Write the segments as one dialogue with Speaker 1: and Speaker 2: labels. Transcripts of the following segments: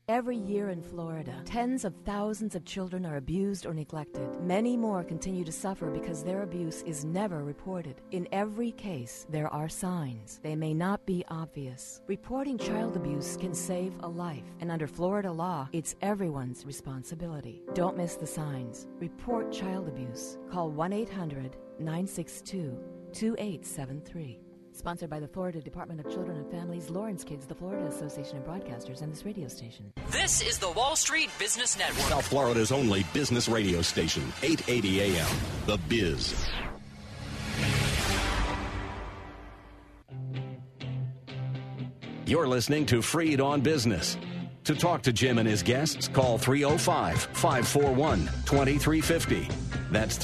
Speaker 1: Every year in Florida, tens of thousands of children are abused or neglected. Many more continue to suffer because their abuse is never reported. In every case, there are signs. They may not be obvious. Reporting child abuse can save a life, and under Florida law, it's everyone's responsibility. Don't miss the signs. Report child abuse. Call 1-800-962-2873. Sponsored by the Florida Department of Children and Families, Lawrence Kids, the Florida Association of Broadcasters, and this radio station.
Speaker 2: This is the Wall Street Business Network.
Speaker 3: South Florida's only business radio station, 880 AM, The Biz. You're listening to Freed on Business. To talk to Jim and his guests, call 305-541-2350. That's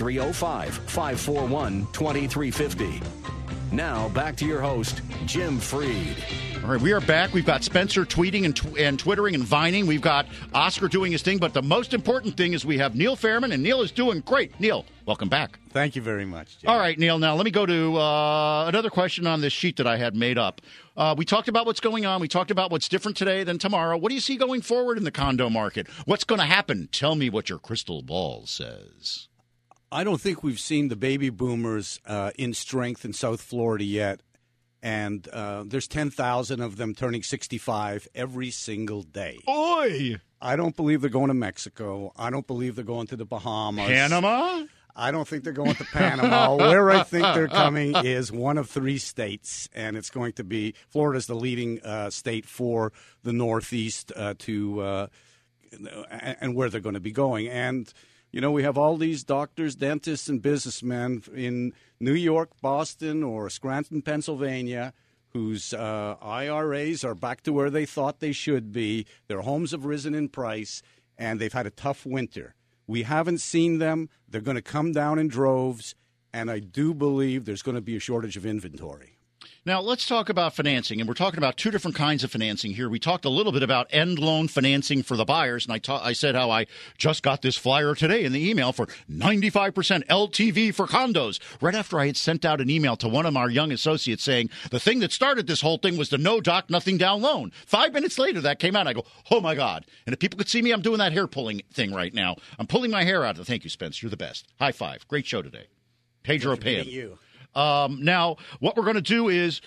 Speaker 3: 305-541-2350. Now, back to your host, Jim Freed.
Speaker 4: All right, we are back. We've got Spencer tweeting and twittering and vining. We've got Oscar doing his thing. But the most important thing is we have Neil Fairman, and Neil is doing great. Neil, welcome back.
Speaker 5: Thank you very much, Jim.
Speaker 4: All right, Neil, now let me go to another question on this sheet that I had made up. We talked about what's going on. We talked about what's different today than tomorrow. What do you see going forward in the condo market? What's going to happen? Tell me what your crystal ball says.
Speaker 5: I don't think we've seen the baby boomers in strength in South Florida yet. And there's 10,000 of them turning 65 every single day.
Speaker 4: Oi!
Speaker 5: I don't believe they're going to Mexico. I don't believe they're going to the Bahamas.
Speaker 4: Panama?
Speaker 5: I don't think they're going to Panama. Where I think they're coming is one of three states, and it's going to be Florida's the leading state for the Northeast and where they're going to be going. And you know, we have all these doctors, dentists, and businessmen in New York, Boston, or Scranton, Pennsylvania, whose IRAs are back to where they thought they should be. Their homes have risen in price, and they've had a tough winter. We haven't seen them. They're going to come down in droves, and I do believe there's going to be a shortage of inventory.
Speaker 4: Now, let's talk about financing, and we're talking about two different kinds of financing here. We talked a little bit about end loan financing for the buyers, and I said how I just got this flyer today in the email for 95% LTV for condos, right after I had sent out an email to one of our young associates saying the thing that started this whole thing was the no doc, nothing down loan. 5 minutes later, that came out. I go, oh, my God. And if people could see me, I'm doing that hair pulling thing right now. I'm pulling my hair out. Thank you, Spence. You're the best. High five. Great show today. Pedro Pan.
Speaker 5: You.
Speaker 4: Now, what we're going to do is,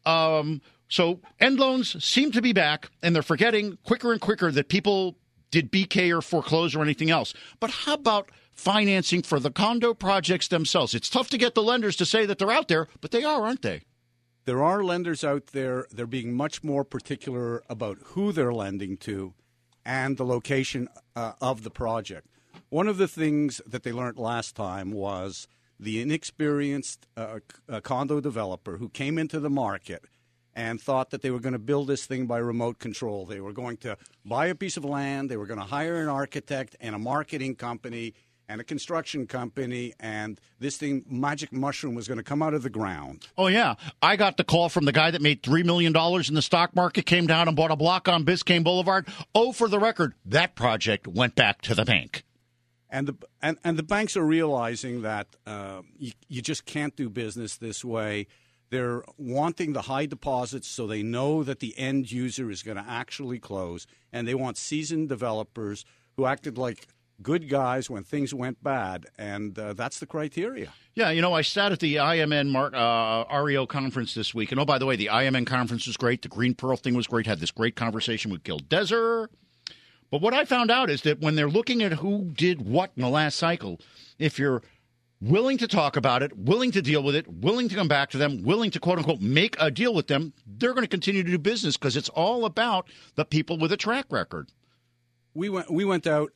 Speaker 4: so end loans seem to be back, and they're forgetting quicker and quicker that people did BK or foreclose or anything else. But how about financing for the condo projects themselves? It's tough to get the lenders to say that they're out there, but they are, aren't they?
Speaker 5: There are lenders out there. They're being much more particular about who they're lending to and the location of the project. One of the things that they learned last time was the inexperienced condo developer who came into the market and thought that they were going to build this thing by remote control. They were going to buy a piece of land, they were going to hire an architect and a marketing company and a construction company, and this thing, Magic Mushroom, was going to come out of the ground.
Speaker 4: Oh, yeah. I got the call from the guy that made $3 million in the stock market, came down and bought a block on Biscayne Boulevard. Oh, for the record, that project went back to the bank.
Speaker 5: And the banks are realizing that you just can't do business this way. They're wanting the high deposits so they know that the end user is going to actually close, and they want seasoned developers who acted like good guys when things went bad, and that's the criteria.
Speaker 4: Yeah, you know, I sat at the IMN REO conference this week, and oh, by the way, the IMN conference was great. The Green Pearl thing was great. Had this great conversation with Gil Deser. But what I found out is that when they're looking at who did what in the last cycle, if you're willing to talk about it, willing to deal with it, willing to come back to them, willing to, quote-unquote, make a deal with them, they're going to continue to do business because it's all about the people with a track record.
Speaker 5: We went out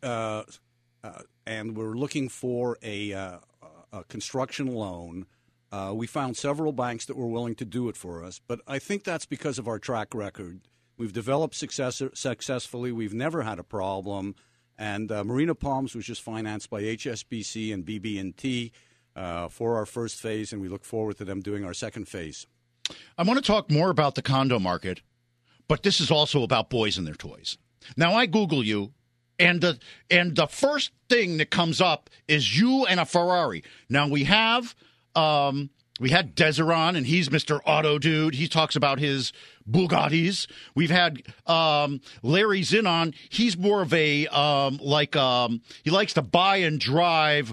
Speaker 5: and we're looking for a construction loan. We found several banks that were willing to do it for us, but I think that's because of our track record. We've developed successfully. We've never had a problem. And Marina Palms was just financed by HSBC and BB&T for our first phase, and we look forward to them doing our second phase.
Speaker 4: I want to talk more about the condo market, but this is also about boys and their toys. Now, I Google you, and the first thing that comes up is you and a Ferrari. Now, we have We had Deseron, and he's Mr. Auto Dude. He talks about his Bugattis. We've had Larry Zinnon. He's more of a he likes to buy and drive,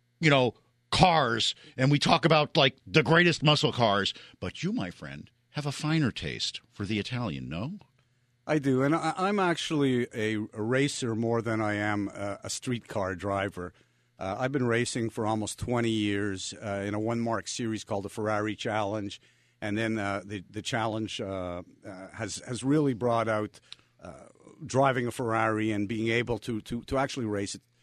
Speaker 4: cars, and we talk about like the greatest muscle cars. But you, my friend, have a finer taste for the Italian, no?
Speaker 5: I do, and I'm actually a racer more than I am a streetcar driver. I've been racing for almost 20 years in a one-mark series called the Ferrari Challenge, and then the Challenge has really brought out driving a Ferrari and being able to actually race it.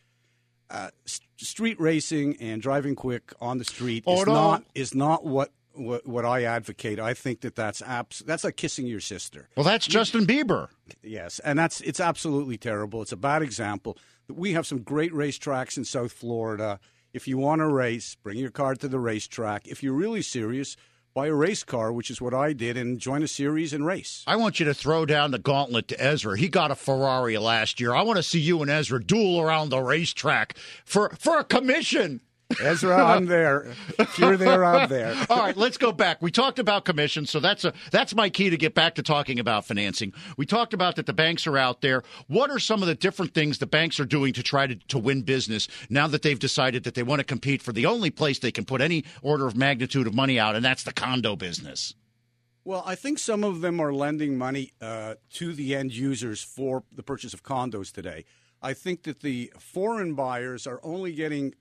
Speaker 5: Street racing and driving quick on the street is not what I advocate. I think that's like kissing your sister.
Speaker 4: Well, that's Justin Bieber.
Speaker 5: Yes, and it's absolutely terrible. It's a bad example. We have some great racetracks in South Florida. If you want to race, bring your car to the racetrack. If you're really serious, buy a race car, which is what I did, and join a series and race.
Speaker 4: I want you to throw down the gauntlet to Ezra. He got a Ferrari last year. I want to see you and Ezra duel around the racetrack for a commission.
Speaker 5: Ezra, I'm there. If you're there, I'm there.
Speaker 4: All right, let's go back. We talked about commissions, so that's my key to get back to talking about financing. We talked about that the banks are out there. What are some of the different things the banks are doing to try to win business now that they've decided that they want to compete for the only place they can put any order of magnitude of money out, and that's the condo business?
Speaker 5: Well, I think some of them are lending money to the end users for the purchase of condos today. I think that the foreign buyers are only getting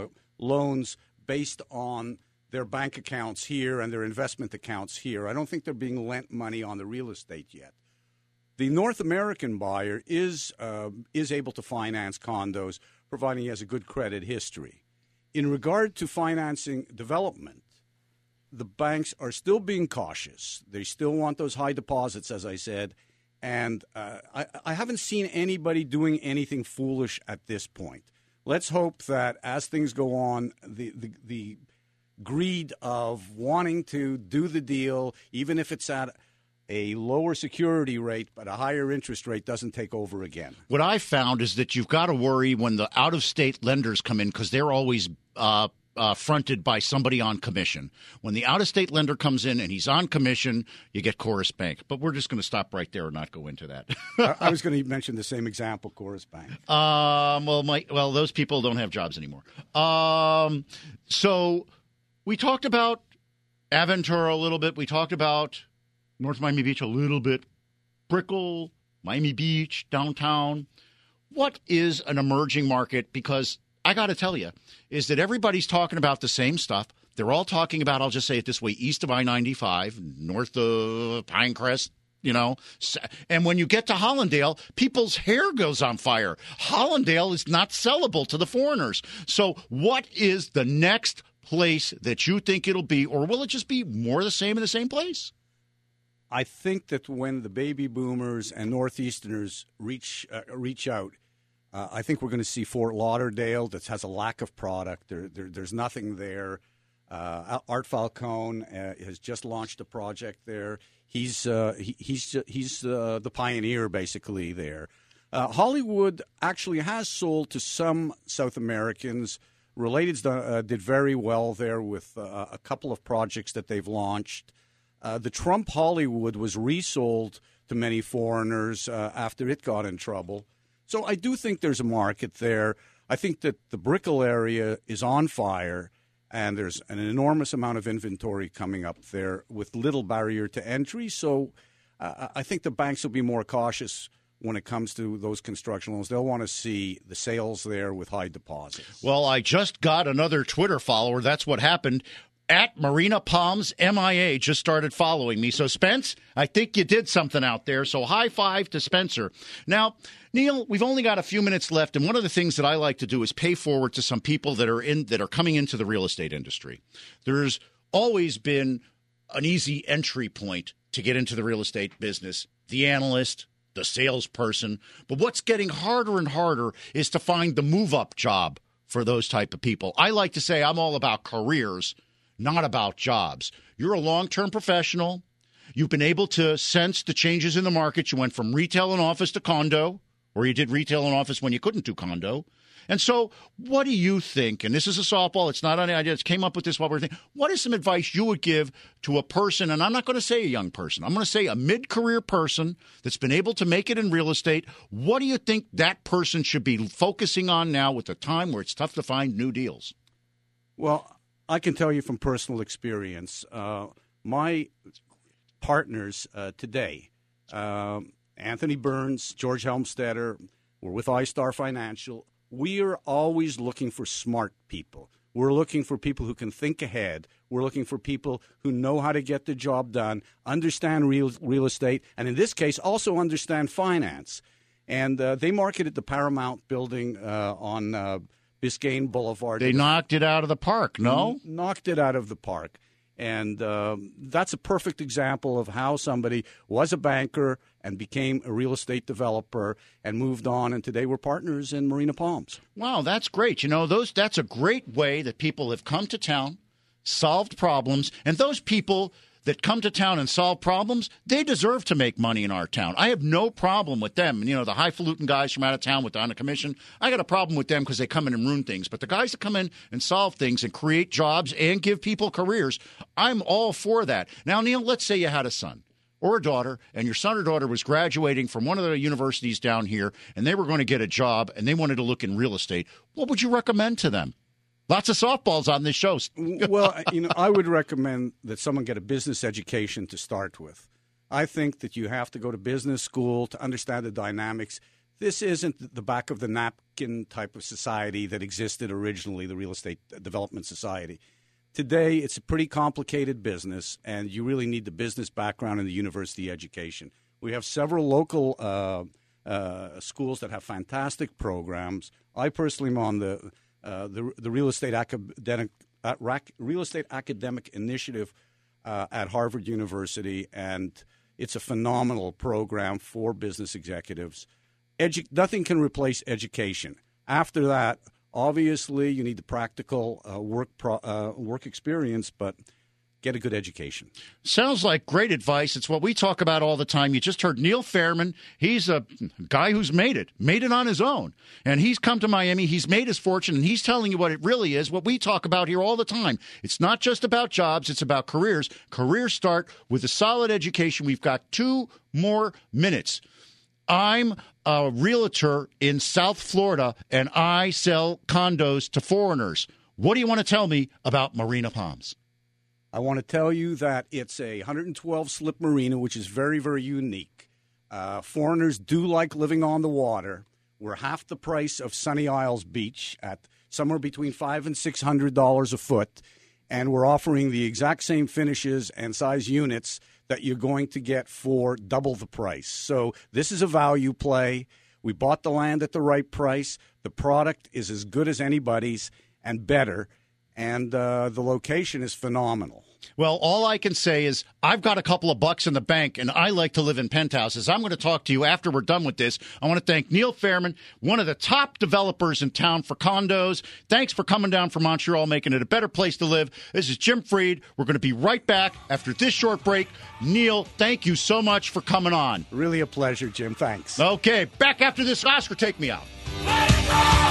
Speaker 5: loans based on their bank accounts here and their investment accounts here. I don't think they're being lent money on the real estate yet. The North American buyer is able to finance condos, providing he has a good credit history. In regard to financing development, the banks are still being cautious. They still want those high deposits, as I said, and I haven't seen anybody doing anything foolish at this point. Let's hope that as things go on, the greed of wanting to do the deal, even if it's at a lower security rate but a higher interest rate, doesn't take over again.
Speaker 4: What I found is that you've got to worry when the out-of-state lenders come in because they're always fronted by somebody on commission. When the out-of-state lender comes in and he's on commission, you get Chorus Bank. But we're just going to stop right there and not go into that.
Speaker 5: I was going to mention the same example, Chorus Bank.
Speaker 4: Well, those people don't have jobs anymore. So we talked about Aventura a little bit. We talked about North Miami Beach a little bit. Brickell, Miami Beach, downtown. What is an emerging market? Because I got to tell you, is that everybody's talking about the same stuff. They're all talking about, I'll just say it this way, east of I-95, north of Pinecrest, And when you get to Hollandale, people's hair goes on fire. Hollandale is not sellable to the foreigners. So what is the next place that you think it'll be, or will it just be more of the same in the same place?
Speaker 5: I think that when the baby boomers and Northeasterners reach out, I think we're going to see Fort Lauderdale that has a lack of product. There's nothing there. Art Falcone has just launched a project there. He's the pioneer basically there. Hollywood actually has sold to some South Americans. Relateds did very well there with a couple of projects that they've launched. The Trump Hollywood was resold to many foreigners after it got in trouble. So I do think there's a market there. I think that the Brickell area is on fire, and there's an enormous amount of inventory coming up there with little barrier to entry. So I think the banks will be more cautious when it comes to those construction loans. They'll want to see the sales there with high deposits.
Speaker 4: Well, I just got another Twitter follower. That's what happened. At Marina Palms MIA just started following me. So, Spence, I think you did something out there. So, high five to Spencer. Now, Neil, we've only got a few minutes left, and one of the things that I like to do is pay forward to some people that are coming into the real estate industry. There's always been an easy entry point to get into the real estate business. The analyst, the salesperson. But what's getting harder and harder is to find the move-up job for those type of people. I like to say I'm all about careers, not about jobs. You're a long-term professional. You've been able to sense the changes in the market. You went from retail and office to condo, or you did retail and office when you couldn't do condo. And so what do you think, and this is a softball, it's not any idea, it came up with this while we were thinking, what is some advice you would give to a person, and I'm not going to say a young person, I'm going to say a mid-career person that's been able to make it in real estate. What do you think that person should be focusing on now with the time where it's tough to find new deals?
Speaker 5: Well, I can tell you from personal experience, my partners today, Anthony Burns, George Helmstetter, we're with iStar Financial. We are always looking for smart people. We're looking for people who can think ahead. We're looking for people who know how to get the job done, understand real estate, and in this case, also understand finance. And they marketed the Paramount building on Biscayne Boulevard.
Speaker 4: They knocked it out of the park, no?
Speaker 5: Knocked it out of the park. And that's a perfect example of how somebody was a banker and became a real estate developer and moved on, and today we're partners in Marina Palms.
Speaker 4: Wow, that's great. You know, that's a great way that people have come to town, solved problems, and those people that come to town and solve problems, they deserve to make money in our town. I have no problem with them. You know, the highfalutin guys from out of town on a commission, I got a problem with them because they come in and ruin things. But the guys that come in and solve things and create jobs and give people careers, I'm all for that. Now, Neil, let's say you had a son or a daughter, and your son or daughter was graduating from one of the universities down here, and they were going to get a job, and they wanted to look in real estate. What would you recommend to them? Lots of softballs on this show.
Speaker 5: Well, you know, I would recommend that someone get a business education to start with. I think that you have to go to business school to understand the dynamics. This isn't the back of the napkin type of society that existed originally, the Real Estate Development Society. Today, it's a pretty complicated business, and you really need the business background and the university education. We have several local schools that have fantastic programs. I personally am on the Real Estate Academic Initiative at Harvard University, and it's a phenomenal program for business executives. Nothing can replace education. After that, obviously, you need the practical work experience, but get a good education.
Speaker 4: Sounds like great advice. It's what we talk about all the time. You just heard Neil Fairman. He's a guy who's made it on his own. And he's come to Miami. He's made his fortune, and he's telling you what it really is, what we talk about here all the time. It's not just about jobs. It's about careers. Careers start with a solid education. We've got 2 more minutes. I'm a realtor in South Florida, and I sell condos to foreigners. What do you want to tell me about Marina Palms?
Speaker 5: I want to tell you that it's a 112-slip marina, which is very, very unique. Foreigners do like living on the water. We're half the price of Sunny Isles Beach at somewhere between $500 and $600 a foot, and we're offering the exact same finishes and size units that you're going to get for double the price. So this is a value play. We bought the land at the right price. The product is as good as anybody's and better, and the location is phenomenal.
Speaker 4: Well, all I can say is I've got a couple of bucks in the bank, and I like to live in penthouses. I'm going to talk to you after we're done with this. I want to thank Neil Fairman, one of the top developers in town for condos. Thanks for coming down from Montreal, making it a better place to live. This is Jim Freed. We're going to be right back after this short break. Neil, thank you so much for coming on.
Speaker 5: Really a pleasure, Jim. Thanks.
Speaker 4: Okay, back after this. Oscar, take me out.